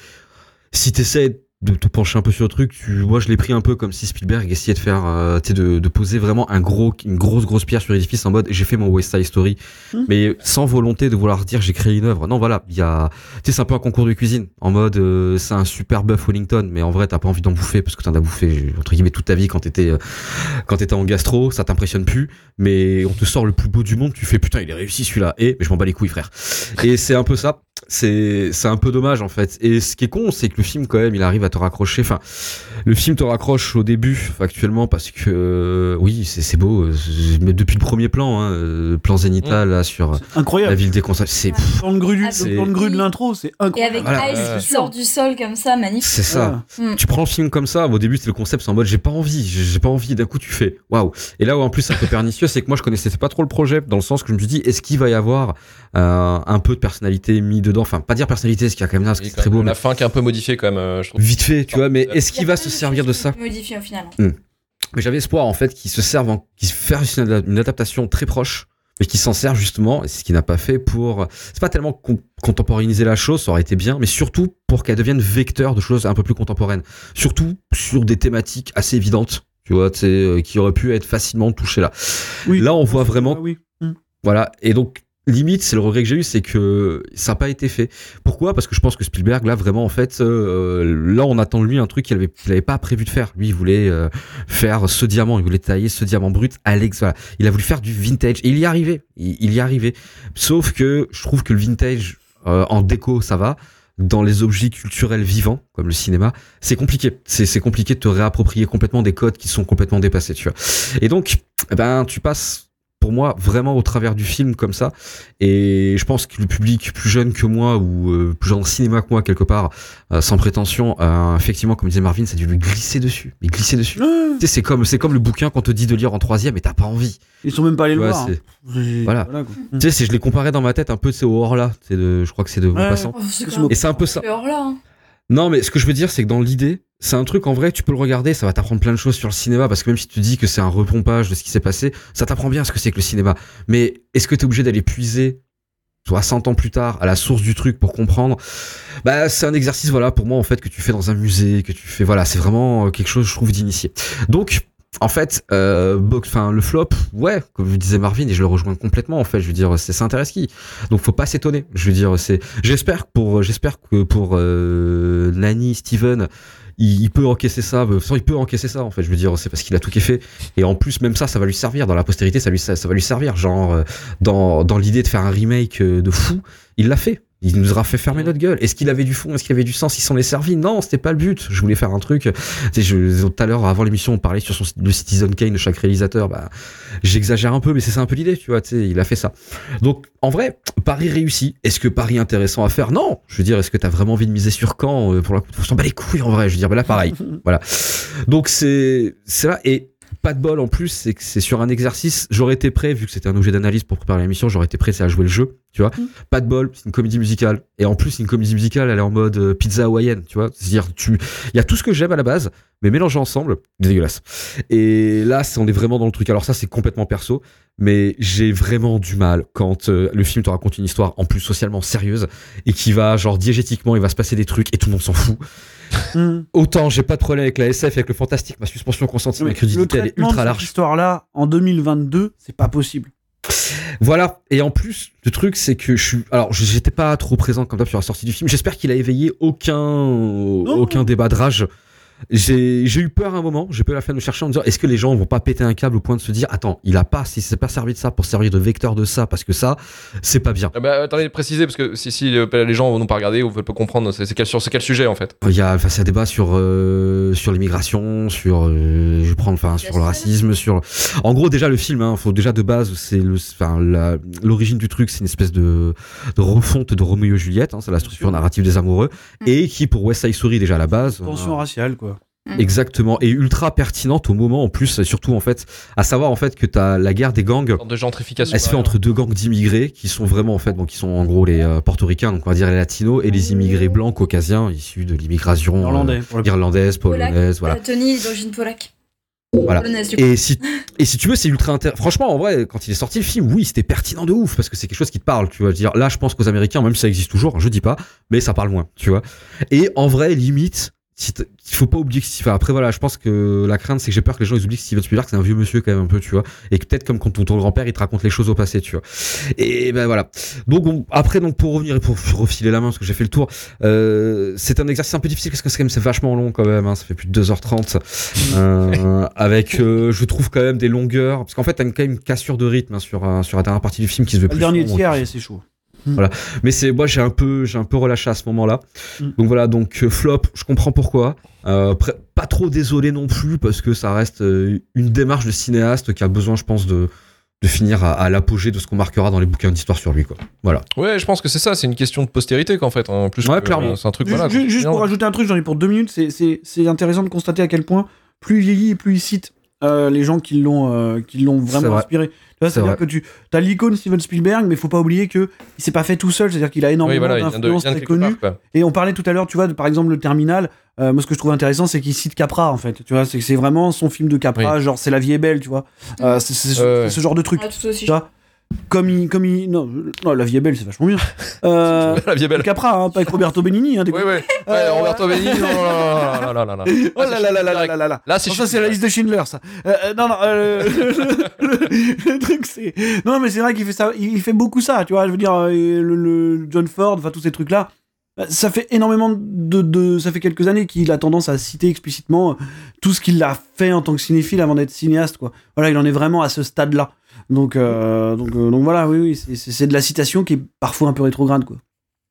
si t'essaies de te pencher un peu sur le truc, tu, moi je l'ai pris un peu comme si Spielberg essayait de faire, euh, tu sais, de, de poser vraiment un gros, une grosse grosse pierre sur l'édifice en mode j'ai fait mon West Side Story, mmh. mais sans volonté de vouloir dire j'ai créé une œuvre. Non, voilà, il y a, tu sais, c'est un peu un concours de cuisine en mode euh, c'est un super bœuf Wellington, mais en vrai t'as pas envie d'en bouffer parce que t'en as bouffé entre guillemets toute ta vie quand t'étais euh, quand t'étais en gastro, ça t'impressionne plus, mais on te sort le plus beau du monde, tu fais putain il est réussi celui-là, et mais je m'en bats les couilles frère. Et c'est un peu ça. c'est c'est un peu dommage en fait. Et ce qui est con, c'est que le film quand même, il arrive à te raccrocher. Enfin, le film te raccroche au début factuellement parce que euh, oui, c'est c'est beau. euh, Mais depuis le premier plan, hein, euh, le plan zénital là sur C'est incroyable. la ville des consoles, c'est pff, Le plan de grue, du- C'est- le plan de grue de l'intro, c'est Et incroyable. avec Voilà, Ice ouais. qui sort du sol comme ça, magnifique. c'est ça. Mm. Tu prends le film comme ça, au début c'est le concept, c'est en mode j'ai pas envie, j'ai j'ai pas envie, d'un coup tu fais waouh. Et là où en plus c'est un peu pernicieux, c'est que moi je connaissais pas trop le projet, dans le sens que je me suis dit est-ce qu'il va y avoir euh, un peu de personnalité mis dedans, enfin pas dire personnalité, ce qu'il y a quand même là, parce que Oui, c'est quand très même, beau, mais la fin qui est un peu modifiée quand même, euh, je trouve. vite fait, tu vois, mais Il y a est-ce qu'il va se servir de ça? Modifié au final. Mais j'avais espoir en fait qu'ils se servent, en, qu'ils fassent une, ada- une adaptation très proche, mais qu'ils s'en servent justement, et c'est ce qu'il n'a pas fait pour. C'est pas tellement con- contemporaniser la chose, ça aurait été bien, mais surtout pour qu'elle devienne vecteur de choses un peu plus contemporaines. Surtout sur des thématiques assez évidentes, tu vois, tu sais, euh, qui auraient pu être facilement touchées là. Oui. Là, on voit vraiment. Ah oui. Mm. Voilà, et donc. Limite, c'est le regret que j'ai eu, c'est que ça n'a pas été fait. Pourquoi ? Parce que je pense que Spielberg, là, vraiment, en fait, euh, là, on attend de lui un truc qu'il avait, qu'il avait pas prévu de faire. Lui, il voulait euh, faire ce diamant, il voulait tailler ce diamant brut à l'ex. Voilà. Il a voulu faire du vintage, et il y arrivait. Il, il y arrivait. Sauf que je trouve que le vintage, euh, en déco, ça va. Dans les objets culturels vivants, comme le cinéma, c'est compliqué. C'est, c'est compliqué de te réapproprier complètement des codes qui sont complètement dépassés, tu vois. Et donc, eh ben, tu passes, pour moi, vraiment au travers du film comme ça. Et je pense que le public plus jeune que moi, ou euh, plus jeune en cinéma que moi, quelque part, euh, sans prétention, euh, effectivement, comme disait Marvin, ça a dû lui glisser dessus. Mais glisser dessus. Ah, Tu sais, c'est comme, c'est comme le bouquin qu'on te dit de lire en troisième et t'as pas envie. Ils sont même pas allés le Tu vois, voir. c'est- hein. C'est- Voilà. quoi. Tu sais, c'est, je l'ai comparé dans ma tête un peu, c'est au Horla. C'est de, je crois que c'est de Ouais. Maupassant. Oh, c'est Et quand même Et c'est un peu ça. le hors là. Hein. Non, mais ce que je veux dire, c'est que dans l'idée, c'est un truc en vrai, tu peux le regarder, ça va t'apprendre plein de choses sur le cinéma, parce que même si tu dis que c'est un repompage de ce qui s'est passé, ça t'apprend bien ce que c'est que le cinéma. Mais est-ce que t'es obligé d'aller puiser soixante ans plus tard à la source du truc pour comprendre? Bah, c'est un exercice, voilà, pour moi, en fait, que tu fais dans un musée, que tu fais, voilà, c'est vraiment quelque chose, je trouve, d'initié. Donc, en fait, euh, enfin, le flop, ouais, comme disait Marvin, et je le rejoins complètement, en fait, je veux dire, c'est, ça intéresse qui? Donc, faut pas s'étonner. Je veux dire, c'est, j'espère que pour, j'espère que pour, euh, Nani, Steven, il, il peut encaisser ça, euh, il peut encaisser ça, en fait, je veux dire, c'est parce qu'il a tout kiffé. Et en plus, même ça, ça va lui servir. Dans la postérité, ça lui, ça, ça va lui servir. Genre, euh, dans, dans l'idée de faire un remake euh, de fou, il l'a fait. Il nous aura fait fermer notre gueule. Est-ce qu'il avait du fond? Est-ce qu'il avait du sens? Ils s'en est servi? Non, c'était pas le but. Je voulais faire un truc. Tu sais, je, tout à l'heure, avant l'émission, on parlait sur son, le Citizen Kane de chaque réalisateur. Bah, j'exagère un peu, mais c'est ça un peu l'idée, tu vois. Tu sais, il a fait ça. Donc, en vrai, Paris réussi. Est-ce que Paris intéressant à faire? Non. Je veux dire, est-ce que t'as vraiment envie de miser sur Caen euh, pour la coupe? On s'en bat les couilles, en vrai. Je veux dire, bah là, pareil. Voilà. Donc, c'est, c'est là. Et, pas de bol en plus, c'est que c'est sur un exercice. J'aurais été prêt, vu que c'était un objet d'analyse pour préparer l'émission, j'aurais été prêt c'est à jouer le jeu, tu vois. Mm. Pas de bol, c'est une comédie musicale. Et en plus, une comédie musicale, elle est en mode euh, pizza hawaïenne, tu vois. C'est-à-dire, tu, il y a tout ce que j'aime à la base, mais mélangé ensemble, dégueulasse. Et là, on est vraiment dans le truc. Alors ça, c'est complètement perso, mais j'ai vraiment du mal quand euh, le film te raconte une histoire en plus socialement sérieuse et qui va, genre, diégétiquement, il va se passer des trucs et tout le monde s'en fout. Mmh. Autant j'ai pas de problème avec la S F, avec le fantastique, ma suspension consentie, ma crudité, elle est ultra large. Cette histoire-là, en deux mille vingt-deux, c'est pas possible. Voilà, et en plus, le truc, c'est que je suis. Alors, j'étais pas trop présent comme ça sur la sortie du film. J'espère qu'il a éveillé aucun, non. aucun débat de rage. J'ai, j'ai eu peur à un moment, j'ai peur à la fin de me chercher en me disant est-ce que les gens vont pas péter un câble au point de se dire attends, il a pas, si c'est pas servi de ça pour servir de vecteur de ça, parce que ça, c'est pas bien. Ah bah, attendez, préciser, parce que si, si les gens vont nous pas regarder ou veulent pas comprendre, c'est, c'est quel, sur c'est quel sujet en fait? Il y a, enfin, c'est un débat sur, euh, sur l'immigration, sur, euh, je prends, enfin, sur le racisme, sur. En gros, déjà, le film, hein, faut déjà de base, c'est le, enfin, la, l'origine du truc, c'est une espèce de, de refonte de Roméo et Juliette, hein, c'est la structure narrative des amoureux, mmh. et qui, pour West Side Story, déjà à la base. Tension euh, raciale, quoi. Exactement, et ultra pertinente au moment en plus, surtout en fait, à savoir en fait que t'as la guerre des gangs, de gentrification, elle se fait entre deux gangs d'immigrés qui sont vraiment en fait, bon, qui sont en gros les euh, portoricains, donc on va dire les latinos, et les immigrés blancs caucasiens issus de l'immigration Irlandais, euh, irlandaise, polonaise, voilà. Euh, Tony d'origine polaque. Voilà. Et si, et si tu veux, c'est ultra intéressant. Franchement, en vrai, quand il est sorti le film, oui, c'était pertinent de ouf parce que c'est quelque chose qui te parle, tu vois. Dire, là, je pense qu'aux Américains, même si ça existe toujours, je dis pas, mais ça parle moins, tu vois. Et en vrai, limite. Il faut pas oublier que enfin, après voilà, je pense que la crainte c'est que j'ai peur que les gens ils oublient que Steven Spielberg c'est un vieux monsieur quand même un peu, tu vois, et que peut-être comme quand ton, ton grand-père il te raconte les choses au passé, tu vois. Et ben voilà. Donc on, après donc pour revenir et pour refiler la main parce que j'ai fait le tour, euh, c'est un exercice un peu difficile parce que c'est quand même c'est vachement long quand même, hein, ça fait plus de deux heures trente euh, avec euh, je trouve quand même des longueurs parce qu'en fait t'as une, quand même une cassure de rythme hein, sur euh, sur la dernière partie du film qui se veut le plus dernier long, tiers et c'est chaud. Mm. Voilà. Mais c'est moi j'ai un peu j'ai un peu relâché à ce moment-là. Mm. Donc voilà, donc euh, flop, je comprends pourquoi. Euh, après, pas trop désolé non plus parce que ça reste euh, une démarche de cinéaste qui a besoin, je pense, de de finir à, à l'apogée de ce qu'on marquera dans les bouquins d'histoire sur lui, quoi. Voilà. Ouais, je pense que c'est ça, c'est une question de postérité qu'en fait, hein, plus Ouais, que, clairement. euh, c'est un truc Juste, voilà. juste- juste quoi. pour rajouter un truc, j'en ai pour deux minutes, c'est, c'est, c'est intéressant de constater à quel point plus il vieillit et plus il cite euh, les gens qui l'ont, euh, qui l'ont C'est vraiment vrai. inspiré. Tu vois, C'est c'est-à-dire vrai. que tu as l'icône Steven Spielberg, mais faut pas oublier que il s'est pas fait tout seul, c'est-à-dire qu'il a énormément Oui, voilà, il vient de, il d'influences vient de très quelque connues. part, quoi. Et on parlait tout à l'heure, tu vois, de, par exemple, le Terminal. Euh, moi, ce que je trouve intéressant, c'est qu'il cite Capra, en fait. Tu vois, c'est que c'est vraiment son film de Capra, genre c'est La vie est belle, tu vois. Euh, c'est, c'est, c'est, Ouais, ouais. c'est ce genre de truc. Ouais, tout aussi. Tu vois, comme il, comme il, non, non, La vie est belle, c'est vachement bien. Euh, La vie est belle. Capra, hein, pas avec Roberto Benigni, hein, des Ouais, ouais. Ouais, Euh, Roberto Benigni, non, non, non, non, non, non, non. Oh là là là là là là là là. Là, c'est Non, ça c'est la liste de Schindler, ça. Euh, euh, non non, euh, le, le- le truc c'est, non mais c'est vrai qu'il fait ça, il fait beaucoup ça, tu vois. Je veux dire, euh, le, le John Ford, enfin tous ces trucs là, ça fait énormément de, de, ça fait quelques années qu'il a tendance à citer explicitement tout ce qu'il a fait en tant que cinéphile avant d'être cinéaste, quoi. Voilà, il en est vraiment à ce stade là. Donc euh, donc euh, donc voilà, oui oui, c'est, c'est, c'est de la citation qui est parfois un peu rétrograde, quoi.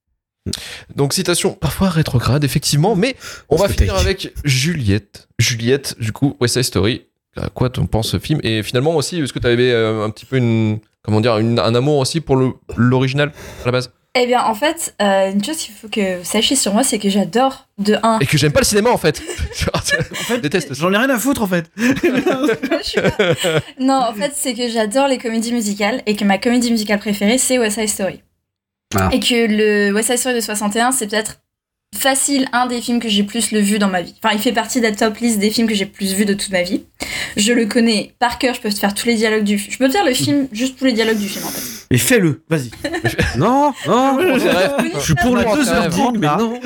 Donc, citation parfois rétrograde, effectivement, mais on va Parce que finir t'as- avec Juliette. Juliette, du coup, West Side Story. À quoi t'en penses ce film? Et finalement aussi, est-ce que t'avais euh, un petit peu une, comment dire, une- un amour aussi pour le, l'original à la base? Eh bien, en fait, euh, une chose qu'il faut que vous sachiez sur moi, c'est que j'adore de un. Et que j'aime pas le cinéma en fait. En fait, Je déteste ça. j'en ai rien à foutre en fait. Je suis pas- Non, en fait, c'est que j'adore les comédies musicales et que ma comédie musicale préférée, c'est West Side Story. Ah. Et que le West Side Story de soixante et un, c'est peut-être facile un des films que j'ai plus le vu dans ma vie. Enfin, il fait partie de la top list des films que j'ai plus vu de toute ma vie. Je le connais par cœur, je peux te faire tous les dialogues du film. Je peux te faire le film, juste tous les dialogues du film en fait. Et fais-le, vas-y. Non, non, Pour tes rêves. je suis pour le Pour tes deux heures rêves. trente, mais là. non.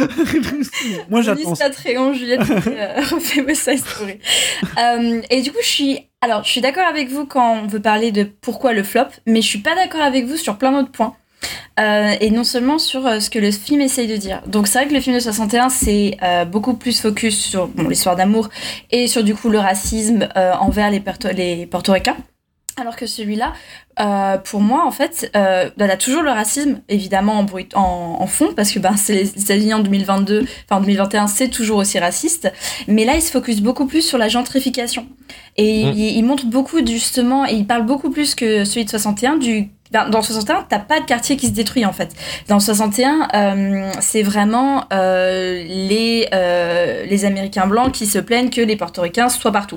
Moi j'attends. Lise Patreon, Juliette euh, refait West Side Story. Euh, et du coup, je suis. Alors, je suis d'accord avec vous quand on veut parler de pourquoi le flop, mais je suis pas d'accord avec vous sur plein d'autres points. Euh, et non seulement sur euh, ce que le film essaye de dire. Donc c'est vrai que le film de soixante et un, c'est euh, beaucoup plus focus sur bon, l'histoire d'amour et sur du coup le racisme euh, envers les, Porto- les portoricains. Alors que celui-là, euh, pour moi, en fait, euh, bah, il y a toujours le racisme, évidemment, en, bruit, en, en fond, parce que ben, c'est les États-Unis en deux mille vingt-deux, enfin en deux mille vingt et un, c'est toujours aussi raciste. Mais là, il se focus beaucoup plus sur la gentrification. Et Mm. il, il montre beaucoup, justement, et il parle beaucoup plus que celui de soixante et un, du... Ben, dans le soixante et un, t'as pas de quartier qui se détruit, en fait. Dans le soixante et un, euh, c'est vraiment euh, les, euh, les Américains blancs qui se plaignent que les Portoricains soient partout.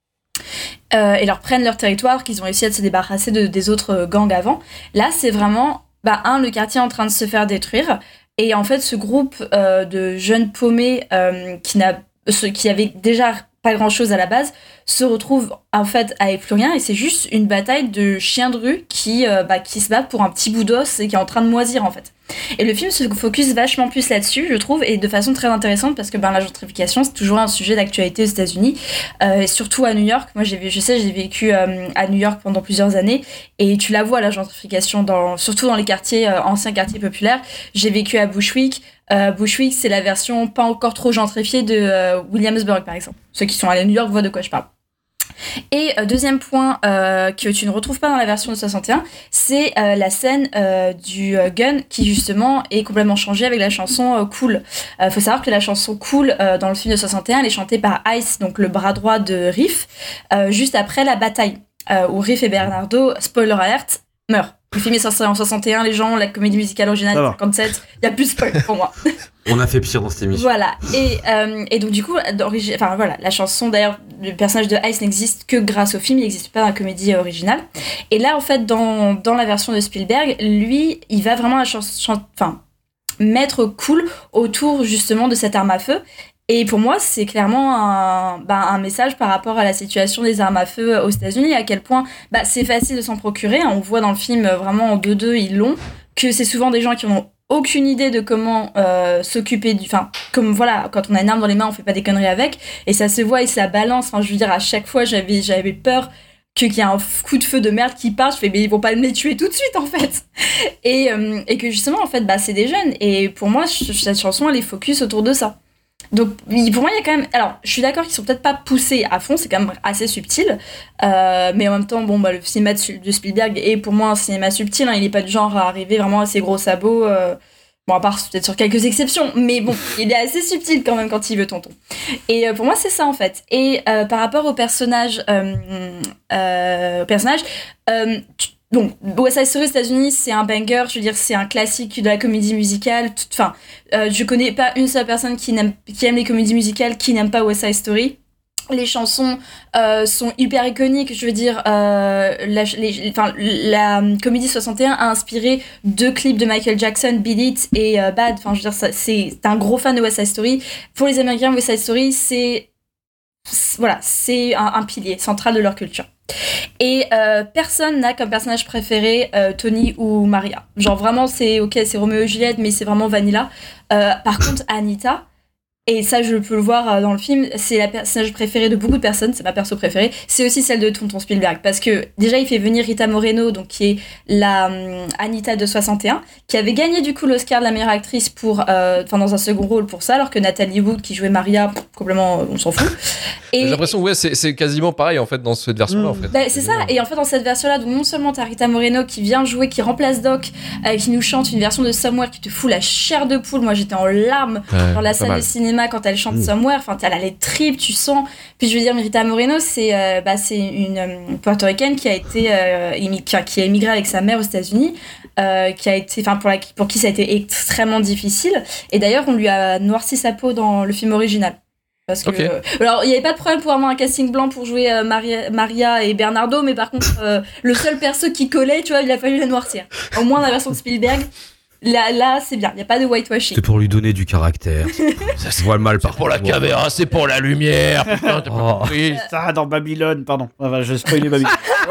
Euh, et leur prennent leur territoire, qu'ils ont réussi à se débarrasser de, des autres euh, gangs avant. Là, c'est vraiment, bah, un, le quartier en train de se faire détruire. Et en fait, ce groupe euh, de jeunes paumés euh, qui, n'a, ce, qui avait déjà pas grand-chose à la base, se retrouve en fait avec plus rien. Et c'est juste une bataille de chiens de rue qui, euh, bah, qui se battent pour un petit bout d'os et qui est en train de moisir, en fait. Et le film se focus vachement plus là-dessus, je trouve, et de façon très intéressante parce que ben, la gentrification, c'est toujours un sujet d'actualité aux États-Unis, euh, et surtout à New York. Moi, j'ai, je sais, j'ai vécu euh, à New York pendant plusieurs années, et tu la vois, la gentrification, dans, surtout dans les quartiers, euh, anciens quartiers populaires. J'ai vécu à Bushwick. Euh, Bushwick, c'est la version pas encore trop gentrifiée de euh, Williamsburg, par exemple. Ceux qui sont allés à New York voient de quoi je parle. Et euh, deuxième point euh, que tu ne retrouves pas dans la version de soixante et un, c'est euh, la scène euh, du euh, gun qui justement est complètement changée avec la chanson euh, Cool. Euh, faut savoir que la chanson Cool euh, dans le film de soixante et un, elle est chantée par Ice, donc le bras droit de Riff, euh, juste après la bataille euh, où Riff et Bernardo, spoiler alert, meurent. Le film est sorti en soixante et un, les gens, la comédie musicale originale en cinquante-sept, il y a plus de spoil pour moi. On a fait pire dans cette émission. Voilà, et, euh, et donc du coup, enfin voilà, la chanson d'ailleurs, le personnage de Ice n'existe que grâce au film, il n'existe pas dans la comédie originale. Et là, en fait, dans, dans la version de Spielberg, lui, il va vraiment la chan- chan- enfin, mettre Cool autour justement de cette arme à feu. Et pour moi, c'est clairement un, bah, un message par rapport à la situation des armes à feu aux États-Unis, à quel point bah, c'est facile de s'en procurer. On voit dans le film, vraiment en deux deux, ils l'ont, que c'est souvent des gens qui n'ont aucune idée de comment euh, s'occuper du... Enfin, comme voilà, quand on a une arme dans les mains, on fait pas des conneries avec, et ça se voit et ça balance. Enfin, je veux dire, à chaque fois, j'avais, j'avais peur que, qu'il y a un coup de feu de merde qui part, je fais, mais ils vont pas me les tuer tout de suite, en fait. Et, euh, et que justement, en fait, bah, c'est des jeunes. Et pour moi, cette chanson, elle est focus autour de ça. donc il- pour moi il y a quand même, alors je suis d'accord qu'ils sont peut-être pas poussés à fond, c'est quand même assez subtil, euh, mais en même temps bon bah le cinéma de, de Spielberg est pour moi un cinéma subtil, hein, il est pas du genre à arriver vraiment à ses gros sabots, euh, bon à part peut-être sur quelques exceptions, mais bon il est assez subtil quand même quand il veut tonton. Et euh, pour moi c'est ça en fait. Et euh, par rapport au personnage, euh, euh, au personnage, euh, tu- donc, West Side Story aux États-Unis, c'est un banger, je veux dire, c'est un classique de la comédie musicale. Tout- Enfin, euh, je connais pas une seule personne qui, n'aime, qui aime les comédies musicales qui n'aime pas West Side Story. Les chansons euh, sont hyper iconiques, je veux dire, euh, la, les, enfin, la comédie soixante et un a inspiré deux clips de Michael Jackson, Beat It et euh, Bad. Enfin, je veux dire, ça, c'est, c'est un gros fan de West Side Story. Pour les Américains, West Side Story, c'est, c'est- voilà, c'est un, un pilier central de leur culture. Et euh, personne n'a comme personnage préféré euh, Tony ou Maria. Genre vraiment, c'est ok, c'est Roméo et Juliette, mais c'est vraiment Vanilla. Euh, par contre, Anita, et ça je peux le voir euh, dans le film, c'est la personnage préférée de beaucoup de personnes, c'est ma perso préférée, c'est aussi celle de Tonton Spielberg, parce que déjà il fait venir Rita Moreno, donc qui est la hum, Anita de soixante et un, qui avait gagné du coup l'Oscar de la meilleure actrice pour, enfin euh, dans un second rôle pour ça, alors que Natalie Wood qui jouait Maria, pff, complètement euh, on s'en fout. Et J'ai l'impression ouais c'est, c'est quasiment pareil en fait dans cette version-là Mmh. en fait. bah, c'est ça, et en fait dans cette version-là, donc non seulement t'as Rita Moreno qui vient jouer, qui remplace Doc, euh, qui nous chante une version de Somewhere qui te fout la chair de poule, moi j'étais en larmes Ouais, dans la pas salle mal. de cinéma quand elle chante Mmh. Somewhere, enfin elle a les tripes, tu sens. Puis je veux dire, Rita Moreno, c'est euh, bah, c'est une euh, portoricaine qui a été euh, émi- qui, a, qui a émigré avec sa mère aux États-Unis, euh, qui a été, enfin pour la, pour qui ça a été extrêmement difficile. Et d'ailleurs, on lui a noirci sa peau dans le film original. Parce que, Ok. euh, alors, il n'y avait pas de problème pour avoir un casting blanc pour jouer euh, Maria, Maria et Bernardo, mais par contre, euh, le seul perso qui collait, tu vois, il a fallu la noircir. Au moins, dans la version de Spielberg, là, là c'est bien, il n'y a pas de whitewashing. C'est pour lui donner du caractère. Ça se voit le mal par Pour la caméra, c'est pour la lumière. Putain, t'as pas Oh. compris. Ça, dans Babylone, pardon. Enfin, je spoilais Babylone.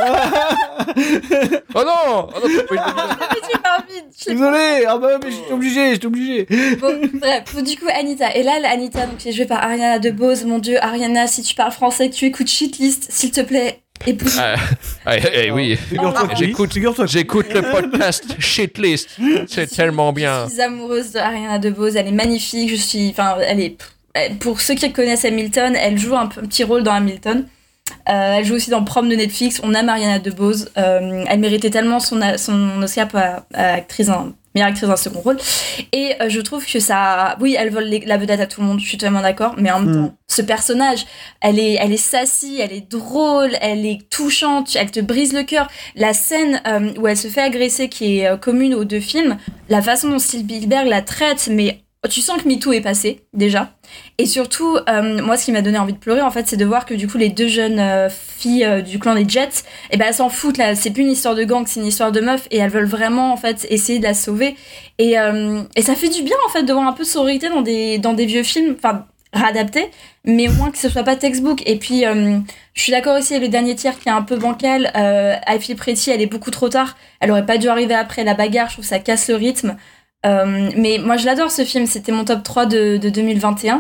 Oh non, oh non, t'as pas eu de- Mais tu pars vite, je sais Désolé, ah bah, mais j'étais obligé, j'étais obligé. Bon, bref, du coup, Anita. Et là, la Anita, donc, qui est jouée par Ariana DeBose. Mon Dieu, Ariana, si tu parles français, que tu écoutes Shitlist, s'il te plaît, épouse. Ah, ah, eh, eh, oui. Figure-toi que J'écoute, figure-toi que j'écoute le podcast Shitlist. C'est tellement bien. Je suis amoureuse d'Ariana DeBose. Elle est magnifique. Je suis, enfin, elle est. elle- Pour ceux qui connaissent Hamilton, elle joue un, p- un petit rôle dans Hamilton. Euh, elle joue aussi dans Prom de Netflix. On aime Ariana DeBose. Euh, elle méritait tellement son, a- son Oscar pour euh, actrice, en- meilleure actrice dans un second rôle. Et euh, je trouve que ça, oui, elle vole les- la vedette à tout le monde. Je suis totalement d'accord. Mais en même Mm. temps, ce personnage, elle est, elle est sassy, elle est drôle, elle est touchante, elle te brise le cœur. La scène euh, où elle se fait agresser, qui est euh, commune aux deux films, la façon dont Spielberg la traite, mais tu sens que MeToo est passé déjà. Et surtout, euh, moi, ce qui m'a donné envie de pleurer, en fait, c'est de voir que du coup, les deux jeunes euh, filles euh, du clan des Jets, eh ben, elles s'en foutent là. C'est plus une histoire de gang, c'est une histoire de meufs, et elles veulent vraiment en fait essayer de la sauver. Et, euh, et ça fait du bien en fait de voir un peu de sororité dans des dans des vieux films, enfin réadaptés, mais au moins que ce soit pas textbook. Et puis, euh, je suis d'accord aussi avec le dernier tiers qui est un peu bancal. Euh, I Feel Pretty, elle est beaucoup trop tard. Elle aurait pas dû arriver après la bagarre. Je trouve que ça casse le rythme. Euh, mais moi je l'adore ce film, c'était mon top trois de, de deux mille vingt et un.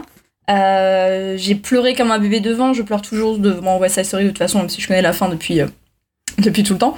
Euh, j'ai pleuré comme un bébé devant, je pleure toujours devant West Side Story de toute façon, même si je connais la fin depuis, euh, depuis tout le temps.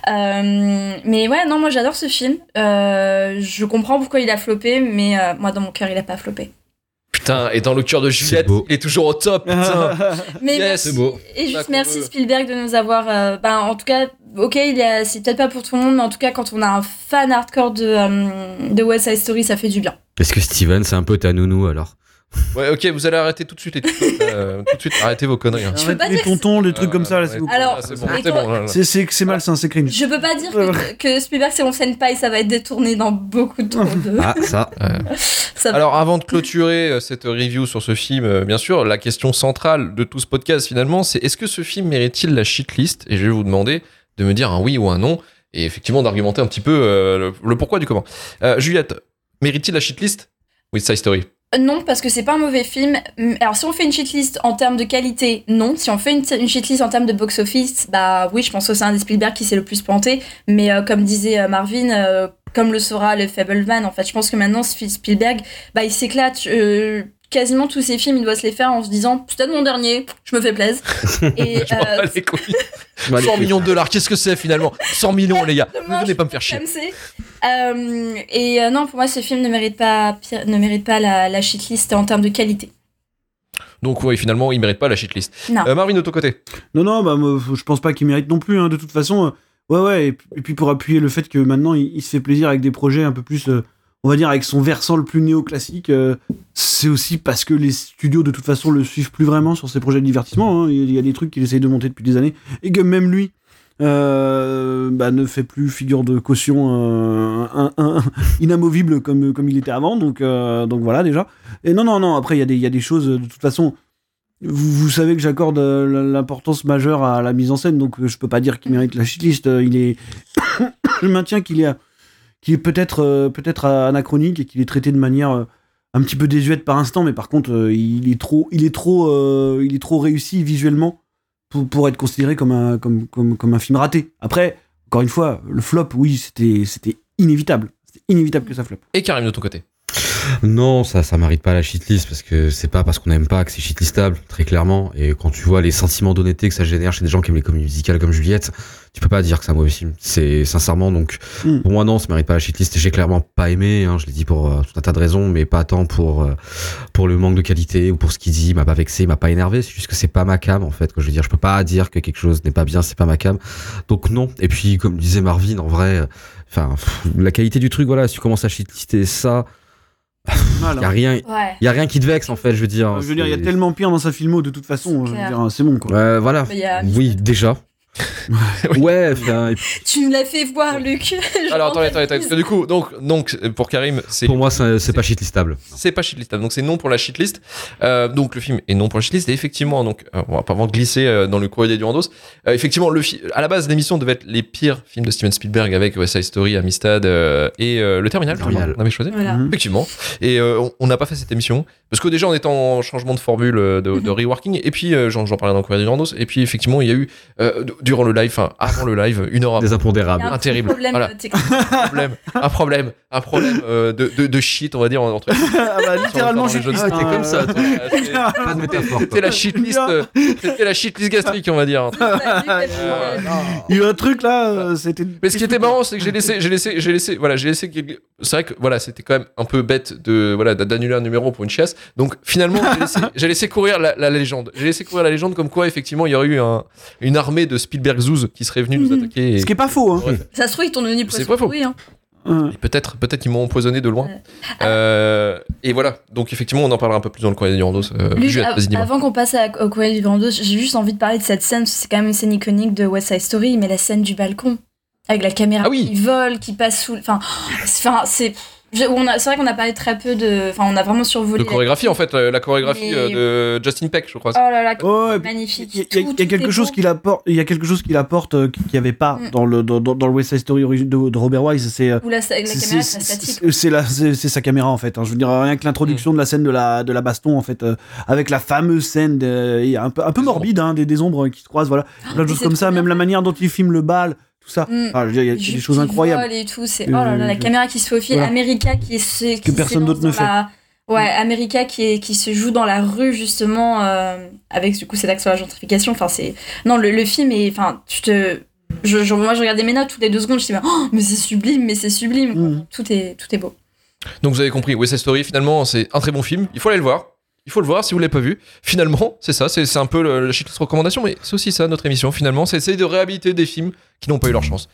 Euh, mais ouais, non, moi j'adore ce film. Euh, je comprends pourquoi il a floppé, mais euh, moi dans mon cœur il a pas floppé. Putain, et dans le cœur de Juliette, beau. il est toujours au top. Putain. Mais Yes, merci, c'est beau. et Ça juste qu'on merci veut. Spielberg de nous avoir. Euh, ben, en tout cas, ok, il y a- c'est peut-être pas pour tout le monde, mais en tout cas, quand on a un fan hardcore de, euh, de West Side Story, ça fait du bien. Est-ce que Steven, c'est un peu ta nounou alors? Ouais, ok, vous allez arrêter tout de suite les TikTok, euh, tout de suite, arrêtez vos conneries. hein. Je peux pas les dire que tontons, les trucs Euh, comme ça, là, ouais, s'il vous ouais, plaît. Alors, là, c'est bon, et c'est toi- bon. Là, là. C'est, c'est, c'est malsain, c'est cringe. Je peux pas dire que, que Spielberg c'est mon senpai, ça va être détourné dans beaucoup trop de. Ah, ça. Ça va- Alors, avant de clôturer euh, cette review sur ce film, euh, bien sûr, la question centrale de tout ce podcast finalement, c'est est-ce que ce film mérite-t-il la shitlist? Et je vais vous demander de me dire un oui ou un non, et effectivement d'argumenter un petit peu euh, le, le pourquoi du comment. Euh, Juliette, mérite-t-il la shitlist? West Side Story. Non, parce que c'est pas un mauvais film. Alors, si on fait une shitlist en termes de qualité, non. Si on fait une, une shitlist en termes de box-office, bah oui, je pense que c'est un des Spielberg qui s'est le plus planté. Mais euh, comme disait euh, Marvin, euh, comme le sera le Fableman, en fait, je pense que maintenant, Spielberg, bah, il s'éclate. Euh, quasiment tous ses films, il doit se les faire en se disant c'est peut-être mon dernier, je me fais plaisir. Et Je m'en euh, bats les couilles. Je m'en bats les cent couilles. millions de dollars, qu'est-ce que c'est finalement? cent millions, les gars. Ne Dommage. venez pas me faire chier. M C. Euh, et euh, non, pour moi, ce film ne mérite pas, pire- ne mérite pas la, la shitlist en termes de qualité. Donc ouais, finalement, il mérite pas la shitlist. Non. Euh, Marvin, de ton côté. Non, non, bah, moi, je pense pas qu'il mérite non plus, hein, de toute façon. euh, Ouais, ouais, et, et puis pour appuyer le fait que maintenant, il, il se fait plaisir avec des projets un peu plus, euh, on va dire, avec son versant le plus néoclassique, euh, c'est aussi parce que les studios, de toute façon, le suivent plus vraiment sur ses projets de divertissement. Hein. Il y a des trucs qu'il essaye de monter depuis des années, et que même lui euh, bah, ne fait plus figure de caution euh, un, un, un, inamovible comme, comme il était avant, donc, euh, donc voilà, déjà. Et non, non, non, après, il y, a des- il y a des choses, de toute façon... Vous, vous savez que j'accorde euh, l'importance majeure à la mise en scène, donc euh, je peux pas dire qu'il mérite la shitlist. euh, Il est, je maintiens qu'il est, qu'il est peut-être, euh, peut-être anachronique et qu'il est traité de manière euh, un petit peu désuète par instant, mais par contre, euh, il est trop, il est trop, euh, il est trop réussi visuellement pour, pour être considéré comme un, comme, comme, comme un film raté. Après, encore une fois, le flop, oui, c'était, c'était inévitable. C'était inévitable que ça flop. Et Karim, de ton côté. Non, ça, ça mérite pas la shitlist parce que c'est pas parce qu'on aime pas que c'est shitlistable, très clairement. Et quand tu vois les sentiments d'honnêteté que ça génère chez des gens qui aiment les comédies musicales comme Juliette, tu peux pas dire que c'est un mauvais film. C'est sincèrement, donc, Mm. pour moi, non, ça mérite pas la shitlist. J'ai clairement pas aimé, hein, je l'ai dit pour euh, tout un tas de raisons, mais pas tant pour, euh, pour le manque de qualité ou pour ce qu'il dit. Il m'a pas vexé, il m'a pas énervé. C'est juste que c'est pas ma cam, en fait, que je veux dire. Je peux pas dire que quelque chose n'est pas bien, c'est pas ma cam. Donc, non. Et puis, comme disait Marvin, en vrai, enfin, la qualité du truc, voilà, si tu commences à shitlister ça, Voilà. y a rien, Ouais. y a rien qui te vexe, en fait, je veux dire. Je veux dire, il y a C'est- tellement pire dans sa filmo, de toute façon, C'est je veux clair. dire, c'est bon, quoi. Euh, voilà. Mais il y a- Oui, déjà. Ouais, enfin, et puis, Tu me l'as fait voir, Luc. Je Alors attendez, m'en attendez, attendez, parce que du coup, donc, donc pour Karim, c'est pour moi, c'est c'est pas shitlistable. c'est pas shitlistable, donc c'est non pour la shitlist. Euh, donc le film est non pour la shitlist et effectivement, donc euh, on va pas vraiment glisser euh, dans le courrier des Durandos. Euh, effectivement, le fi- à la base l'émission devait être les pires films de Steven Spielberg avec West Side Story, Amistad euh, et euh, Le Terminal. je crois, Terminal. On avait choisi. Voilà. Mhm. Effectivement. Et euh, on- on n'a pas fait cette émission parce que déjà on était en changement de formule euh, de, de reworking et puis euh, j'en j'en parlais dans le courrier des Durandos et puis effectivement il y a eu euh, d- durant le live, enfin avant le live, une heure Des avant. impondérables. Il y a un Ah, petit terrible. problème Voilà. euh, technique. un problème, un problème, un problème euh, de, de, de shit, on va dire entre. Ah bah, littéralement, Sur j'ai le dit temps dans les jeux de- Ah, t'es comme ça, toi. C'était Pas de métaphore. c'était la shitlist, euh, c'était la shitlist gastrique, on va dire. Euh, Il y a eu un truc là, euh, c'était. Mais ce qui était marrant, c'est que j'ai laissé, j'ai laissé, j'ai laissé, voilà, j'ai laissé. quelques- C'est vrai que voilà, c'était quand même un peu bête de voilà d'annuler un numéro pour une chiasse. Donc finalement, j'ai laissé, j'ai laissé courir la, la légende. J'ai laissé courir la légende comme quoi effectivement il y aurait eu un, une armée de Spielberg Zouz qui serait venue nous Mhm. attaquer. Et, Ce qui est pas faux, hein. Ouais. Ça se trouve, ils t'ont donné C'est poisson pas faux. pourri, hein. Ouais. et peut-être, peut-être qu'ils m'ont empoisonné de loin. Ouais. Euh, et voilà. Donc effectivement, on en parlera un peu plus dans le courrier des Durandos. Euh, Luc, Juliette, av- vas-y, dis-moi. avant qu'on passe à- au courrier du Durandos, j'ai juste envie de parler de cette scène, parce que c'est quand même une scène iconique de West Side Story, mais la scène du balcon, avec la caméra Ah oui. qui vole, qui passe sous... Enfin, c'est- enfin, c'est... je- on a- C'est vrai qu'on a parlé très peu de... Enfin, on a vraiment survolé... De la- chorégraphie en fait, euh, la chorégraphie Mais- euh, de Justin Peck, je crois. Oh là là, Ouais, magnifique. Il y a, il y a- Tout- il y a tout est quelque chose beau. qu'il apporte, il y a quelque chose qu'il apporte euh, qu'il n'y avait pas Mm. dans le dans, dans- dans le West Side Story origine de, de Robert Wise. C'est euh, Où la, la caméra c'est- est c'est- statique. c'est- c'est la- c'est c'est sa caméra en fait. hein. Je veux dire rien que l'introduction de la scène de la de la baston en fait, euh, avec la fameuse scène de- et un peu un peu Des morbide, hein, des, des ombres qui se croisent, voilà, plein de mais choses c'est comme trop ça, bien même la fait. manière dont il filme le bal, tout ça. Mm. Enfin, je veux dire, il y a, il y a des Jules choses qui incroyables. vole et tout, c'est oh là là, la Euh, caméra qui se faufile, voilà. America qui se qui Que personne s'élance d'autre ne dans la- Ouais, America qui est qui se joue dans la rue justement euh, avec du coup cet axe sur la gentrification. Enfin c'est non le, le film est enfin tu te je, je- moi je regardais mes notes toutes les deux secondes, je disais oh, mais c'est sublime, mais c'est sublime. quoi. Mm. Tout est tout est beau. Donc vous avez compris, West Side Story, finalement, c'est un très bon film. Il faut aller le voir. Il faut le voir si vous l'avez pas vu. Finalement, c'est ça, c'est c'est un peu le, la shitlist recommandation, mais c'est aussi ça notre émission. Finalement, c'est essayer de réhabiliter des films qui n'ont pas eu leur chance.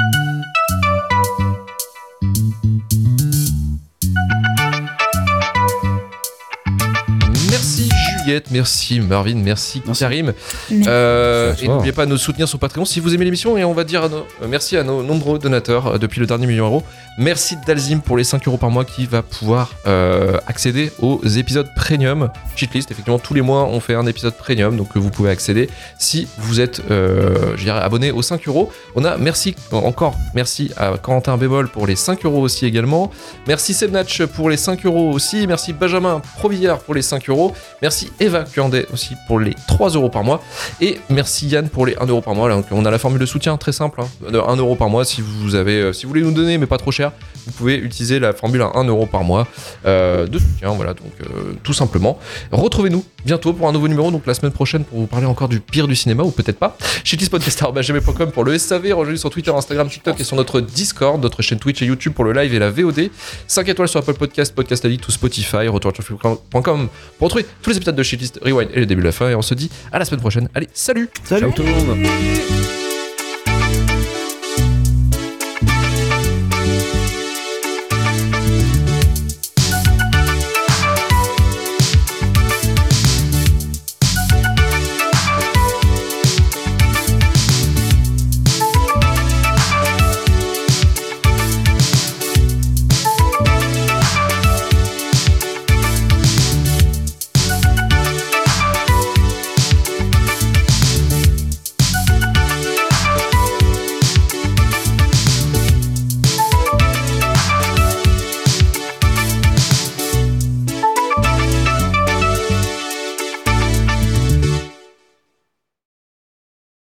Merci Juliette, merci Marvin, merci, Merci. Karim. Merci. Euh, Merci à et toi. n'oubliez pas de nous soutenir sur Patreon si vous aimez l'émission. Et on va dire à nos- euh, merci à nos nombreux donateurs euh, depuis le dernier million d'euros. Merci Dalzim pour les cinq euros par mois qui va pouvoir euh, accéder aux épisodes premium. Cheatlist, effectivement, tous les mois on fait un épisode premium donc que vous pouvez accéder si vous êtes euh, je dirais, abonné aux cinq euros. On a merci encore, merci à Corentin Bémol pour les cinq euros aussi également. Merci Sebnatch pour les cinq euros aussi. Merci Benjamin Provillard pour les cinq euros. Merci Eva Cuandet aussi pour les trois euros par mois. Et merci Yann pour les un euro par mois. Là, donc, on a la formule de soutien très simple, hein, de un euro par mois. Si vous avez, euh, si vous voulez nous donner, mais pas trop cher, vous pouvez utiliser la formule à un euro par mois euh, de soutien. Voilà, donc euh, tout simplement. Retrouvez-nous bientôt pour un nouveau numéro, donc la semaine prochaine pour vous parler encore du pire du cinéma, ou peut-être pas. Shitlistpodcast arobase gmail point com pour le S A V, rejoignez sur Twitter, Instagram, TikTok et sur notre Discord, notre chaîne Twitch et YouTube pour le live et la V O D. cinq étoiles sur Apple Podcast, Podcast Addict ou Spotify, retour sur film point com pour retrouver tous les épisodes de Shitlist Rewind et le début de la fin. Et on se dit à la semaine prochaine. Allez, salut. Salut. Ciao tout le monde.